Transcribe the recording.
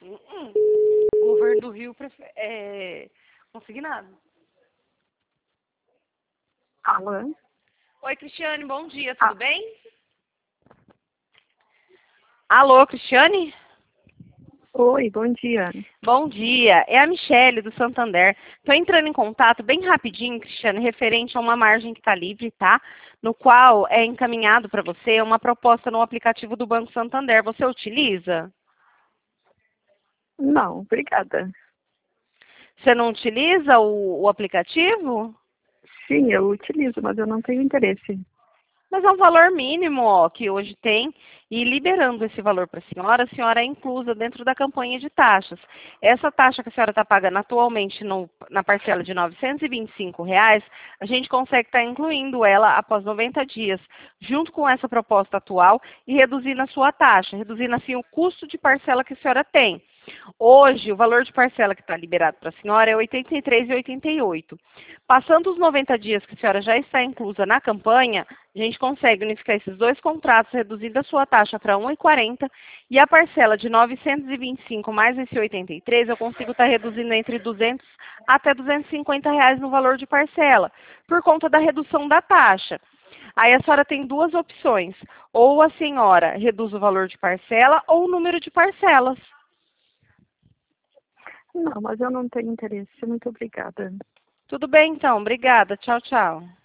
O governo do Rio consignado. Alô? Oi, Cristiane, bom dia, tudo bem? Alô, Cristiane? Oi, bom dia. Bom dia, é a Michele do Santander. Estou entrando em contato bem rapidinho, Cristiane, referente a uma margem que está livre, tá? No qual é encaminhado para você uma proposta no aplicativo do Banco Santander. Você utiliza? Não, obrigada. Você não utiliza o aplicativo? Sim, eu utilizo, mas eu não tenho interesse. Mas é um valor mínimo, ó, que hoje tem, e liberando esse valor para a senhora é inclusa dentro da campanha de taxas. Essa taxa que a senhora está pagando atualmente na parcela de R$ 925, a gente consegue estar incluindo ela após 90 dias, junto com essa proposta atual, e reduzindo a sua taxa, reduzindo assim o custo de parcela que a senhora tem. Hoje, o valor de parcela que está liberado para a senhora é R$ 83,88. Passando os 90 dias que a senhora já está inclusa na campanha, a gente consegue unificar esses dois contratos, reduzindo a sua taxa para R$ 1,40 e a parcela de R$ 925 mais esse 83, eu consigo estar reduzindo entre R$ 200 até R$ 250 no valor de parcela, por conta da redução da taxa. Aí a senhora tem duas opções, ou a senhora reduz o valor de parcela ou o número de parcelas. Não, mas eu não tenho interesse. Muito obrigada. Tudo bem, então. Obrigada. Tchau, tchau.